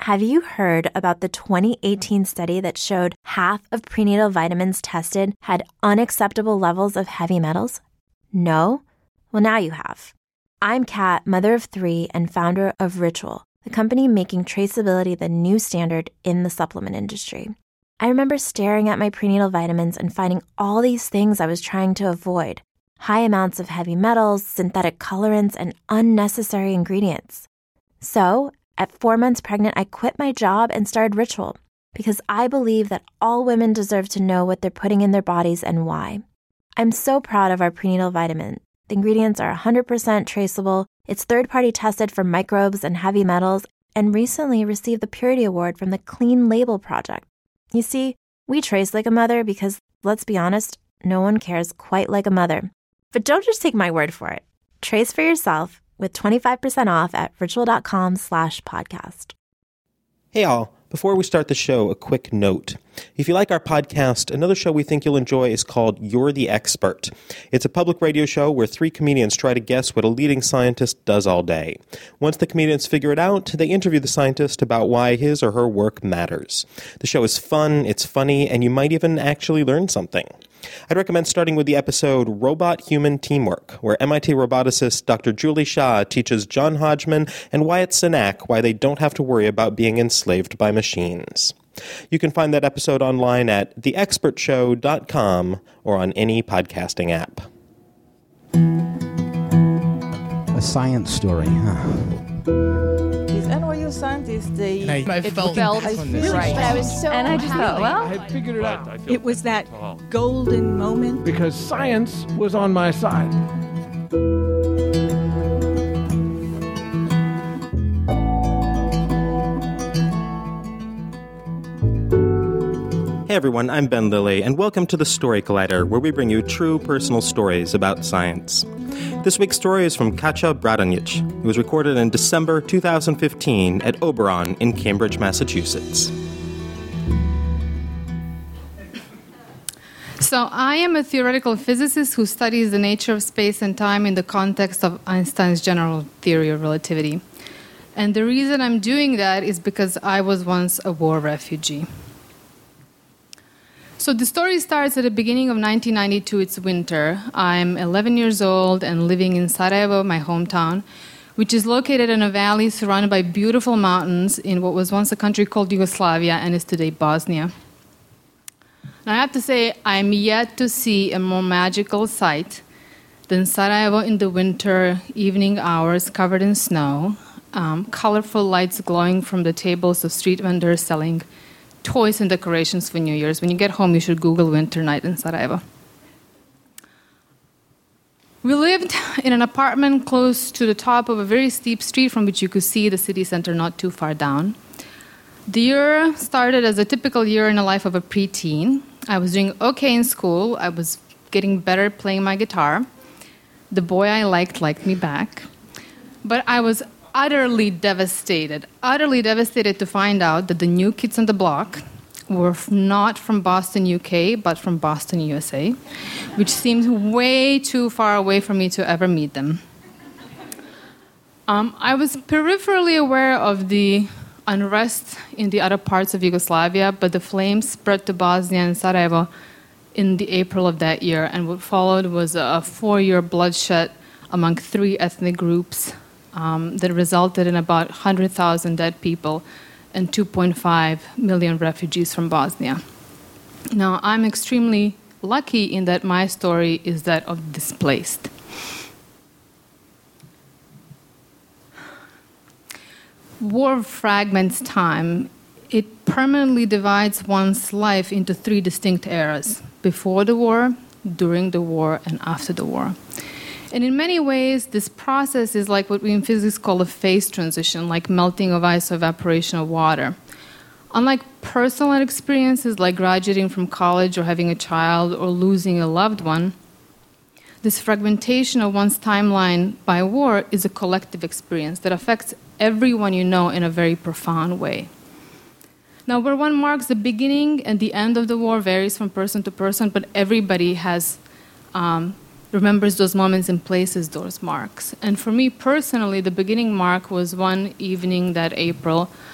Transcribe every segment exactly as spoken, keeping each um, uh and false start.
Have you heard about the twenty eighteen study that showed half of prenatal vitamins tested had unacceptable levels of heavy metals? No? Well, now you have. I'm Kat, mother of three and founder of Ritual, the company making traceability the new standard in the supplement industry. I remember staring at my prenatal vitamins and finding all these things I was trying to avoid. High amounts of heavy metals, synthetic colorants, and unnecessary ingredients. So, at four months pregnant, I quit my job and started Ritual because I believe that all women deserve to know what they're putting in their bodies and why. I'm so proud of our prenatal vitamin. The ingredients are one hundred percent traceable, it's third-party tested for microbes and heavy metals, and recently received the Purity Award from the Clean Label Project. You see, we trace like a mother because, let's be honest, no one cares quite like a mother. But don't just take my word for it. Trace for yourself with twenty-five percent off at ritual.com slash podcast. Hey all, before we start the show, a quick note. If you like our podcast, another show we think you'll enjoy is called You're the Expert. It's a public radio show where three comedians try to guess what a leading scientist does all day. Once the comedians figure it out, they interview the scientist about why his or her work matters. The show is fun, it's funny, and you might even actually learn something. I'd recommend starting with the episode Robot-Human Teamwork, where M I T roboticist Doctor Julie Shah teaches John Hodgman and Wyatt Cenac why they don't have to worry about being enslaved by machines. You can find that episode online at the expert show dot com or on any podcasting app. A science story, huh? These N Y U scientists, they And I, I it felt, felt I right. right. But I was so and I just thought, well, I had figured it out. It was that golden moment. Because science was on my side. Hey everyone, I'm Ben Lilly, and welcome to the Story Collider, where we bring you true personal stories about science. This week's story is from Katja Bradonic. It was recorded in December two thousand fifteen at Oberon in Cambridge, Massachusetts. So I am a theoretical physicist who studies the nature of space and time in the context of Einstein's general theory of relativity. And the reason I'm doing that is because I was once a war refugee. So the story starts at the beginning of nineteen ninety-two. It's winter. I'm eleven years old and living in Sarajevo, my hometown, which is located in a valley surrounded by beautiful mountains in what was once a country called Yugoslavia and is today Bosnia. Now I have to say, I'm yet to see a more magical sight than Sarajevo in the winter evening hours covered in snow, um, colorful lights glowing from the tables of street vendors selling toys and decorations for New Year's. When you get home, you should Google winter night in Sarajevo. We lived in an apartment close to the top of a very steep street from which you could see the city center not too far down. The year started as a typical year in the life of a preteen. I was doing okay in school. I was getting better at playing my guitar. The boy I liked liked me back. But I was utterly devastated, utterly devastated to find out that the new kids on the block were not from Boston, U K, but from Boston, U S A, which seemed way too far away for me to ever meet them. Um, I was peripherally aware of the unrest in the other parts of Yugoslavia, but the flames spread to Bosnia and Sarajevo in the April of that year, and what followed was a four-year bloodshed among three ethnic groups Um, that resulted in about one hundred thousand dead people and two point five million refugees from Bosnia. Now, I'm extremely lucky in that my story is that of displaced. War fragments time. It permanently divides one's life into three distinct eras: before the war, during the war, and after the war. And in many ways, this process is like what we in physics call a phase transition, like melting of ice or evaporation of water. Unlike personal experiences like graduating from college or having a child or losing a loved one, this fragmentation of one's timeline by war is a collective experience that affects everyone you know in a very profound way. Now, where one marks the beginning and the end of the war varies from person to person, but everybody has um, remembers those moments and places those marks. And for me personally, the beginning mark was one evening that April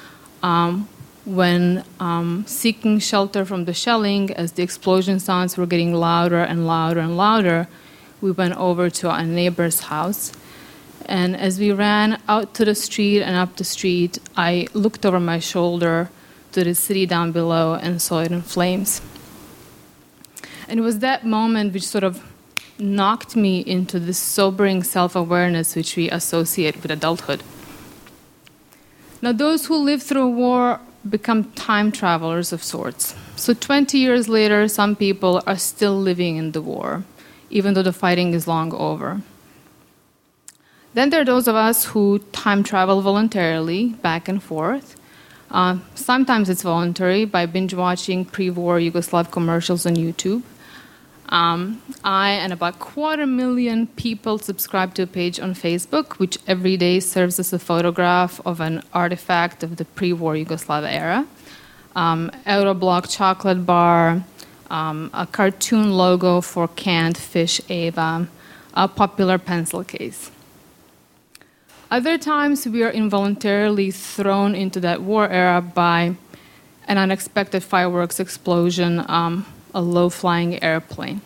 um, when um, seeking shelter from the shelling, as the explosion sounds were getting louder and louder and louder, we went over to our neighbor's house. And as we ran out to the street and up the street, I looked over my shoulder to the city down below and saw it in flames. And it was that moment which sort of knocked me into this sobering self-awareness which we associate with adulthood. Now, those who live through a war become time travelers of sorts. So twenty years later, some people are still living in the war, even though the fighting is long over. Then there are those of us who time travel voluntarily back and forth. Uh, sometimes it's voluntary by binge-watching pre-war Yugoslav commercials on YouTube. Um, I and about a quarter million people subscribe to a page on Facebook, which every day serves as a photograph of an artifact of the pre-war Yugoslav era. Um, Euroblock chocolate bar, um, a cartoon logo for canned fish Ava, a popular pencil case. Other times we are involuntarily thrown into that war era by an unexpected fireworks explosion, um, a low-flying airplane.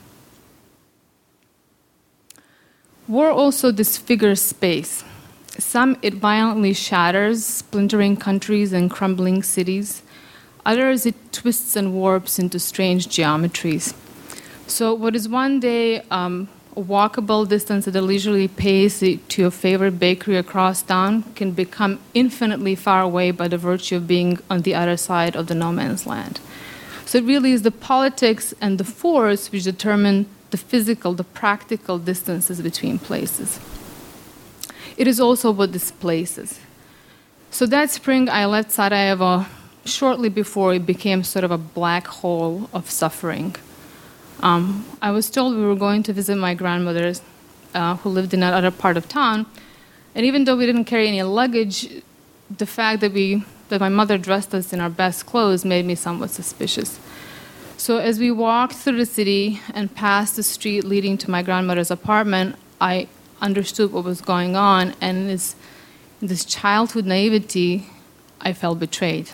War also disfigures space. Some it violently shatters, splintering countries and crumbling cities. Others it twists and warps into strange geometries. So what is one day um, a walkable distance at a leisurely pace to your favorite bakery across town can become infinitely far away by the virtue of being on the other side of the no man's land. So it really is the politics and the force which determine the physical, the practical distances between places. It is also what displaces. So that spring I left Sarajevo shortly before it became sort of a black hole of suffering. Um, I was told we were going to visit my grandmother, uh, who lived in another part of town, and even though we didn't carry any luggage, the fact that we that my mother dressed us in our best clothes made me somewhat suspicious. So as we walked through the city and passed the street leading to my grandmother's apartment, I understood what was going on, and in this, in this childhood naivety, I felt betrayed.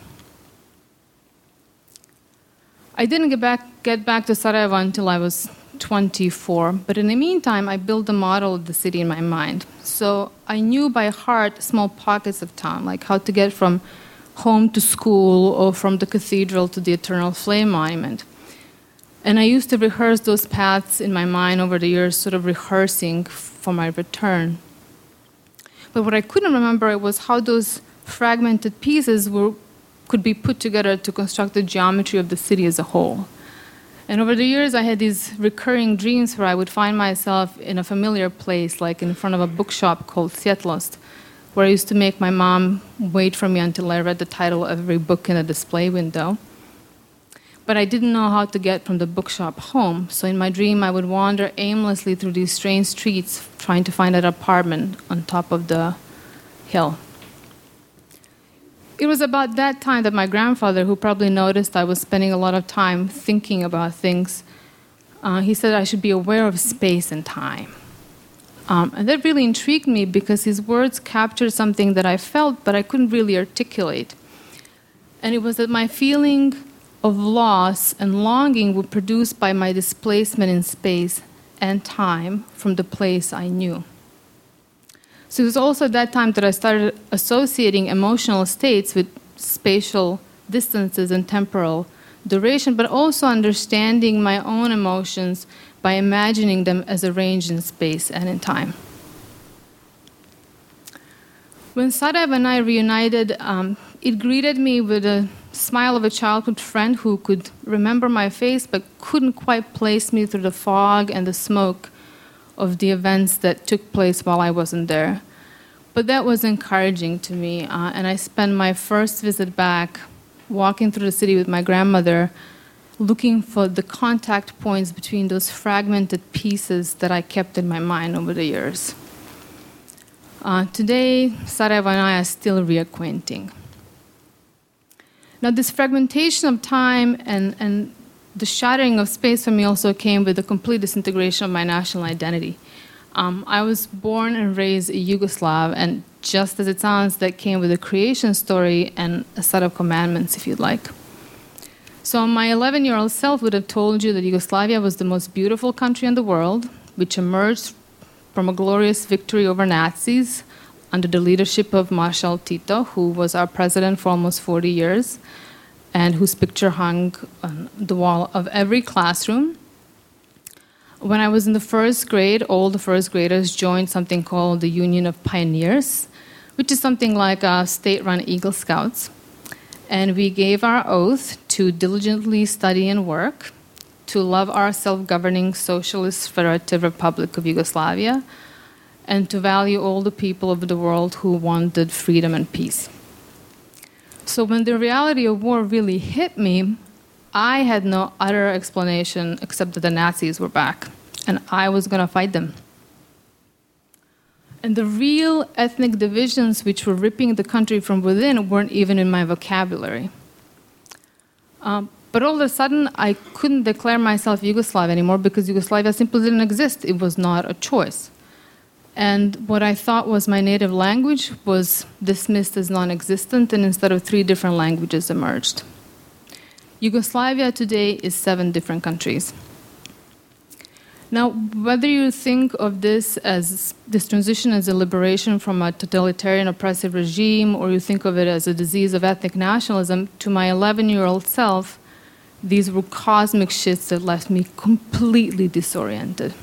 I didn't get back, get back to Sarajevo until I was twenty-four, but in the meantime, I built a model of the city in my mind. So I knew by heart small pockets of town, like how to get from home to school or from the cathedral to the Eternal Flame Monument. And I used to rehearse those paths in my mind over the years, sort of rehearsing for my return. But what I couldn't remember was how those fragmented pieces were, could be put together to construct the geometry of the city as a whole. And over the years, I had these recurring dreams where I would find myself in a familiar place, like in front of a bookshop called Svetlost, where I used to make my mom wait for me until I read the title of every book in a display window. But I didn't know how to get from the bookshop home, so in my dream I would wander aimlessly through these strange streets trying to find an apartment on top of the hill. It was about that time that my grandfather, who probably noticed I was spending a lot of time thinking about things, uh, he said I should be aware of space and time. Um, and that really intrigued me because his words captured something that I felt but I couldn't really articulate. And it was that my feeling of loss and longing were produced by my displacement in space and time from the place I knew. So it was also at that time that I started associating emotional states with spatial distances and temporal duration, but also understanding my own emotions by imagining them as arranged in space and in time. When Sarajevo and I reunited, um, it greeted me with a smile of a childhood friend who could remember my face but couldn't quite place me through the fog and the smoke of the events that took place while I wasn't there. But that was encouraging to me, uh, and I spent my first visit back walking through the city with my grandmother, looking for the contact points between those fragmented pieces that I kept in my mind over the years. Uh, today, Sarajevo and I are still reacquainting. Now, this fragmentation of time and, and the shattering of space for me also came with the complete disintegration of my national identity. Um, I was born and raised a Yugoslav, and just as it sounds, that came with a creation story and a set of commandments, if you'd like. So my eleven-year-old self would have told you that Yugoslavia was the most beautiful country in the world, which emerged from a glorious victory over Nazis under the leadership of Marshal Tito, who was our president for almost forty years, and whose picture hung on the wall of every classroom. When I was in the first grade, all the first graders joined something called the Union of Pioneers, which is something like a state-run Eagle Scouts. And we gave our oath to diligently study and work, to love our self-governing Socialist Federative Republic of Yugoslavia, and to value all the people of the world who wanted freedom and peace. So when the reality of war really hit me, I had no other explanation except that the Nazis were back, and I was going to fight them. And the real ethnic divisions which were ripping the country from within weren't even in my vocabulary. Um, but all of a sudden, I couldn't declare myself Yugoslav anymore because Yugoslavia simply didn't exist. It was not a choice. And what I thought was my native language was dismissed as non-existent, and instead of three different languages emerged. Yugoslavia today is seven different countries. Now, whether you think of this as this transition as a liberation from a totalitarian oppressive regime, or you think of it as a disease of ethnic nationalism, to my eleven-year-old self, these were cosmic shifts that left me completely disoriented.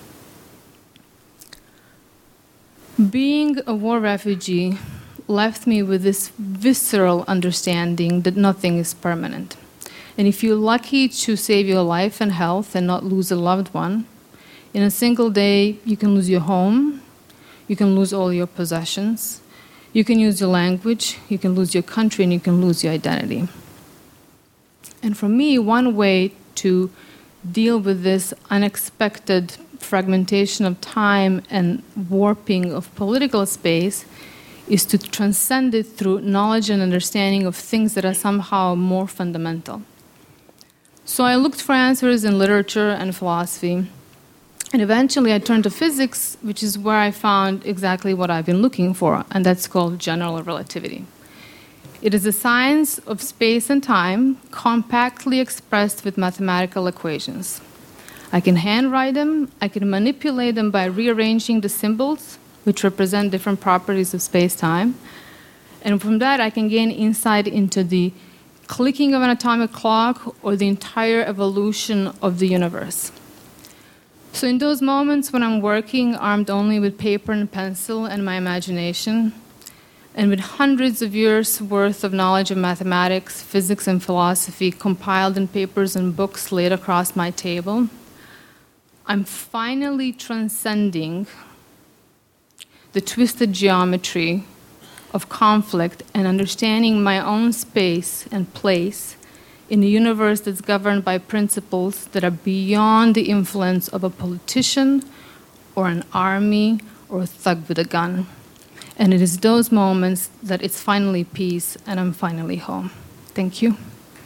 Being a war refugee left me with this visceral understanding that nothing is permanent. And if you're lucky to save your life and health and not lose a loved one, in a single day, you can lose your home, you can lose all your possessions, you can lose your language, you can lose your country, and you can lose your identity. And for me, one way to deal with this unexpected fragmentation of time and warping of political space is to transcend it through knowledge and understanding of things that are somehow more fundamental. So I looked for answers in literature and philosophy, and eventually I turned to physics, which is where I found exactly what I've been looking for, and that's called general relativity. It is a science of space and time compactly expressed with mathematical equations. I can handwrite them, I can manipulate them by rearranging the symbols, which represent different properties of space-time, and from that I can gain insight into the clicking of an atomic clock or the entire evolution of the universe. So in those moments when I'm working armed only with paper and pencil and my imagination, and with hundreds of years' worth of knowledge of mathematics, physics, and philosophy compiled in papers and books laid across my table, I'm finally transcending the twisted geometry of conflict and understanding my own space and place in a universe that's governed by principles that are beyond the influence of a politician or an army or a thug with a gun. And it is those moments that it's finally peace and I'm finally home. Thank you.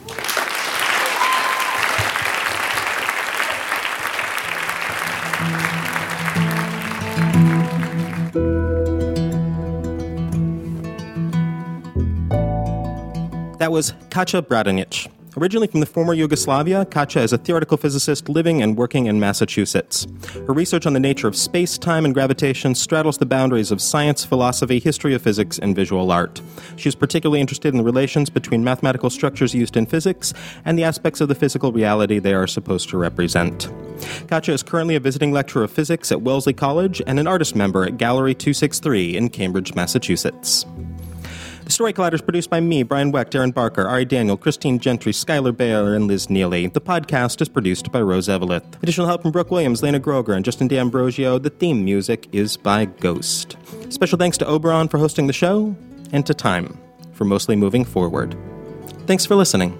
That was Katja Bradanic. Originally from the former Yugoslavia, Katja is a theoretical physicist living and working in Massachusetts. Her research on the nature of space, time, and gravitation straddles the boundaries of science, philosophy, history of physics, and visual art. She is particularly interested in the relations between mathematical structures used in physics and the aspects of the physical reality they are supposed to represent. Katja is currently a visiting lecturer of physics at Wellesley College and an artist member at Gallery two sixty-three in Cambridge, Massachusetts. The Story Collider is produced by me, Brian Wecht, Aaron Barker, Ari Daniel, Christine Gentry, Skylar Baylor, and Liz Neely. The podcast is produced by Rose Eveleth. Additional help from Brooke Williams, Lena Groger, and Justin D'Ambrosio. The theme music is by Ghost. Special thanks to Oberon for hosting the show, and to Time for mostly moving forward. Thanks for listening.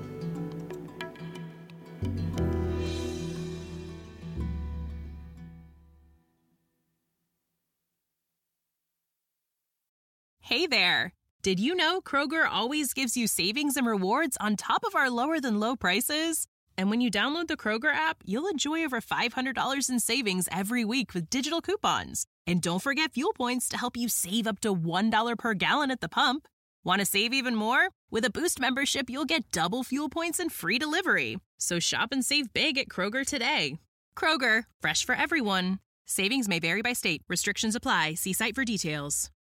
Hey there. Did you know Kroger always gives you savings and rewards on top of our lower-than-low prices? And when you download the Kroger app, you'll enjoy over five hundred dollars in savings every week with digital coupons. And don't forget fuel points to help you save up to one dollar per gallon at the pump. Want to save even more? With a Boost membership, you'll get double fuel points and free delivery. So shop and save big at Kroger today. Kroger, fresh for everyone. Savings may vary by state. Restrictions apply. See site for details.